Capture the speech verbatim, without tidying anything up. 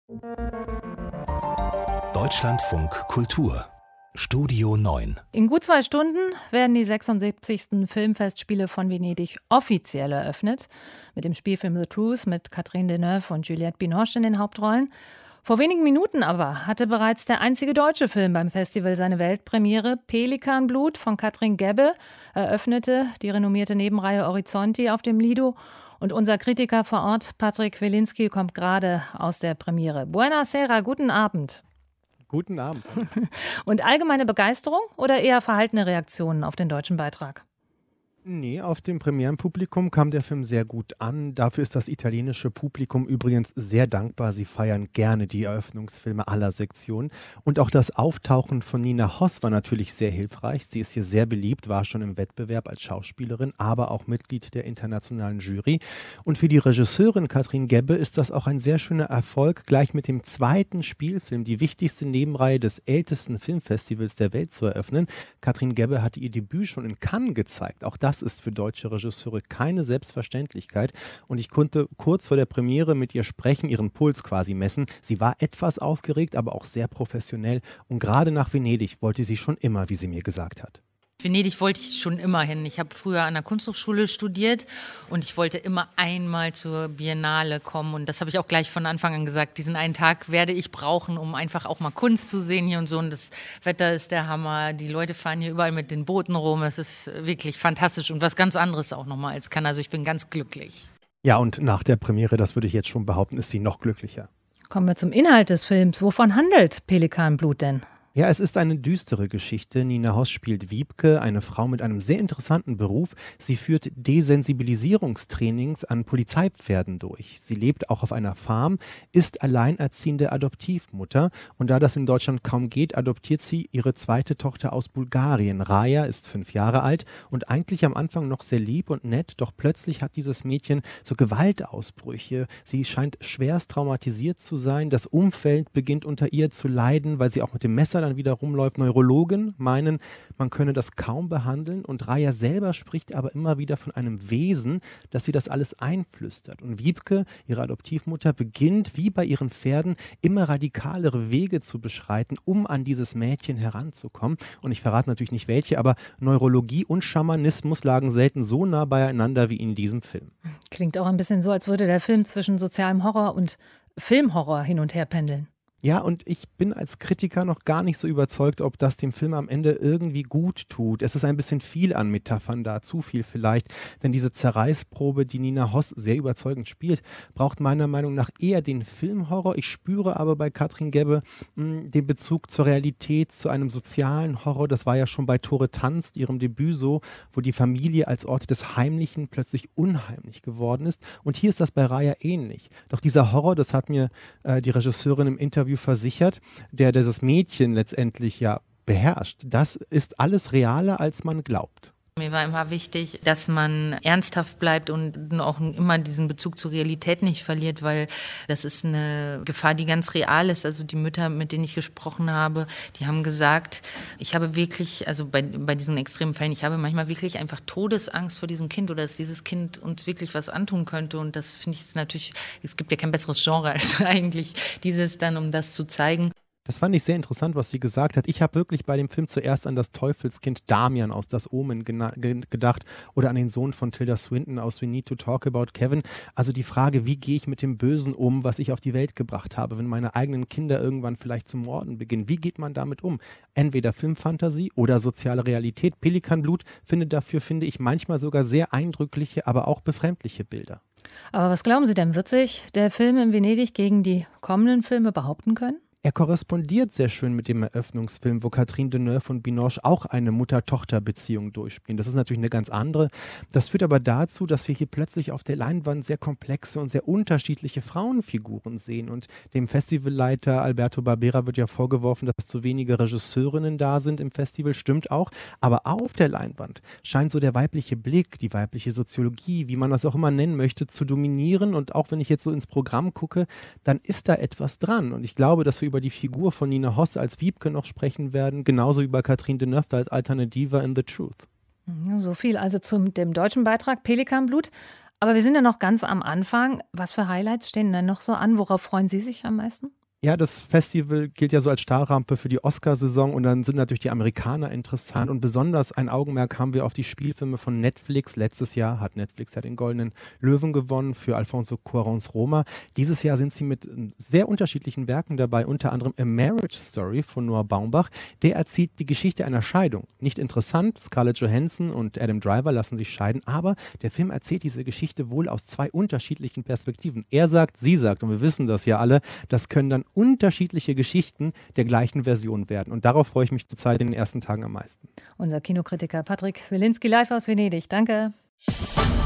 Deutschlandfunk Kultur Studio neun. In gut zwei Stunden werden die sechsundsiebzigsten Filmfestspiele von Venedig offiziell eröffnet. Mit dem Spielfilm The Truth mit Catherine Deneuve und Juliette Binoche in den Hauptrollen. Vor wenigen Minuten aber hatte bereits der einzige deutsche Film beim Festival seine Weltpremiere. Pelikanblut von Katrin Gebbe eröffnete die renommierte Nebenreihe Orizzonti auf dem Lido. Und unser Kritiker vor Ort, Patrick Wilinski, kommt gerade aus der Premiere. Buonasera, guten Abend. Guten Abend. Und allgemeine Begeisterung oder eher verhaltene Reaktionen auf den deutschen Beitrag? Nee, auf dem Premierenpublikum kam der Film sehr gut an. Dafür ist das italienische Publikum übrigens sehr dankbar. Sie feiern gerne die Eröffnungsfilme aller Sektionen. Und auch das Auftauchen von Nina Hoss war natürlich sehr hilfreich. Sie ist hier sehr beliebt, war schon im Wettbewerb als Schauspielerin, aber auch Mitglied der internationalen Jury. Und für die Regisseurin Katrin Gebbe ist das auch ein sehr schöner Erfolg, gleich mit dem zweiten Spielfilm die wichtigste Nebenreihe des ältesten Filmfestivals der Welt zu eröffnen. Katrin Gebbe hatte ihr Debüt schon in Cannes gezeigt. Auch das ist für deutsche Regisseure keine Selbstverständlichkeit. Und ich konnte kurz vor der Premiere mit ihr sprechen, ihren Puls quasi messen. Sie war etwas aufgeregt, aber auch sehr professionell. Und gerade nach Venedig wollte sie schon immer, wie sie mir gesagt hat. Venedig wollte ich schon immer hin. Ich habe früher an der Kunsthochschule studiert und ich wollte immer einmal zur Biennale kommen. Und das habe ich auch gleich von Anfang an gesagt. Diesen einen Tag werde ich brauchen, um einfach auch mal Kunst zu sehen hier und so. Und das Wetter ist der Hammer. Die Leute fahren hier überall mit den Booten rum. Es ist wirklich fantastisch und was ganz anderes auch nochmal als Cannes. Also ich bin ganz glücklich. Ja, und nach der Premiere, das würde ich jetzt schon behaupten, ist sie noch glücklicher. Kommen wir zum Inhalt des Films. Wovon handelt Pelikanblut denn? Ja, es ist eine düstere Geschichte. Nina Hoss spielt Wiebke, eine Frau mit einem sehr interessanten Beruf. Sie führt Desensibilisierungstrainings an Polizeipferden durch. Sie lebt auch auf einer Farm, ist alleinerziehende Adoptivmutter. Und da das in Deutschland kaum geht, adoptiert sie ihre zweite Tochter aus Bulgarien. Raja ist fünf Jahre alt und eigentlich am Anfang noch sehr lieb und nett. Doch plötzlich hat dieses Mädchen so Gewaltausbrüche. Sie scheint schwerst traumatisiert zu sein. Das Umfeld beginnt unter ihr zu leiden, weil sie auch mit dem Messer dann wieder rumläuft. Neurologen meinen, man könne das kaum behandeln und Raja selber spricht aber immer wieder von einem Wesen, das sie das alles einflüstert. Und Wiebke, ihre Adoptivmutter, beginnt wie bei ihren Pferden immer radikalere Wege zu beschreiten, um an dieses Mädchen heranzukommen. Und ich verrate natürlich nicht welche, aber Neurologie und Schamanismus lagen selten so nah beieinander wie in diesem Film. Klingt auch ein bisschen so, als würde der Film zwischen sozialem Horror und Filmhorror hin und her pendeln. Ja, und ich bin als Kritiker noch gar nicht so überzeugt, ob das dem Film am Ende irgendwie gut tut. Es ist ein bisschen viel an Metaphern da, zu viel vielleicht. Denn diese Zerreißprobe, die Nina Hoss sehr überzeugend spielt, braucht meiner Meinung nach eher den Filmhorror. Ich spüre aber bei Katrin Gebbe mh, den Bezug zur Realität, zu einem sozialen Horror. Das war ja schon bei Tore tanzt, ihrem Debüt so, wo die Familie als Ort des Heimlichen plötzlich unheimlich geworden ist. Und hier ist das bei Raja ähnlich. Doch dieser Horror, das hat mir äh, die Regisseurin im Interview versichert, der dieses Mädchen letztendlich ja beherrscht. Das ist alles realer, als man glaubt. Mir war immer wichtig, dass man ernsthaft bleibt und auch immer diesen Bezug zur Realität nicht verliert, weil das ist eine Gefahr, die ganz real ist. Also die Mütter, mit denen ich gesprochen habe, die haben gesagt, ich habe wirklich, also bei, bei diesen extremen Fällen, ich habe manchmal wirklich einfach Todesangst vor diesem Kind oder dass dieses Kind uns wirklich was antun könnte. Und das finde ich natürlich, es gibt ja kein besseres Genre als eigentlich dieses dann, um das zu zeigen. Das fand ich sehr interessant, was sie gesagt hat. Ich habe wirklich bei dem Film zuerst an das Teufelskind Damian aus Das Omen gena- ge- gedacht oder an den Sohn von Tilda Swinton aus We Need to Talk About Kevin. Also die Frage, wie gehe ich mit dem Bösen um, was ich auf die Welt gebracht habe, wenn meine eigenen Kinder irgendwann vielleicht zu morden beginnen. Wie geht man damit um? Entweder Filmfantasie oder soziale Realität. Pelikanblut findet dafür, finde ich, manchmal sogar sehr eindrückliche, aber auch befremdliche Bilder. Aber was glauben Sie denn, wird sich der Film in Venedig gegen die kommenden Filme behaupten können? Er korrespondiert sehr schön mit dem Eröffnungsfilm, wo Catherine Deneuve und Binoche auch eine Mutter-Tochter-Beziehung durchspielen. Das ist natürlich eine ganz andere. Das führt aber dazu, dass wir hier plötzlich auf der Leinwand sehr komplexe und sehr unterschiedliche Frauenfiguren sehen. Und dem Festivalleiter Alberto Barbera wird ja vorgeworfen, dass zu wenige Regisseurinnen da sind im Festival. Stimmt auch. Aber auf der Leinwand scheint so der weibliche Blick, die weibliche Soziologie, wie man das auch immer nennen möchte, zu dominieren. Und auch wenn ich jetzt so ins Programm gucke, dann ist da etwas dran. Und ich glaube, dass wir über die Figur von Nina Hoss als Wiebke noch sprechen werden, genauso über Catherine Deneuve als Alternativa in The Truth. So viel also zu dem deutschen Beitrag Pelikanblut. Aber wir sind ja noch ganz am Anfang. Was für Highlights stehen denn noch so an? Worauf freuen Sie sich am meisten? Ja, das Festival gilt ja so als Startrampe für die Oscarsaison und dann sind natürlich die Amerikaner interessant und besonders ein Augenmerk haben wir auf die Spielfilme von Netflix. Letztes Jahr hat Netflix ja den Goldenen Löwen gewonnen für Alfonso Cuaróns Roma. Dieses Jahr sind sie mit sehr unterschiedlichen Werken dabei, unter anderem A Marriage Story von Noah Baumbach. Der erzählt die Geschichte einer Scheidung. Nicht interessant, Scarlett Johansson und Adam Driver lassen sich scheiden, aber der Film erzählt diese Geschichte wohl aus zwei unterschiedlichen Perspektiven. Er sagt, sie sagt und wir wissen das ja alle, das können dann unterschiedliche Geschichten der gleichen Version werden. Und darauf freue ich mich zurzeit in den ersten Tagen am meisten. Unser Kinokritiker Patrick Wilinski live aus Venedig. Danke.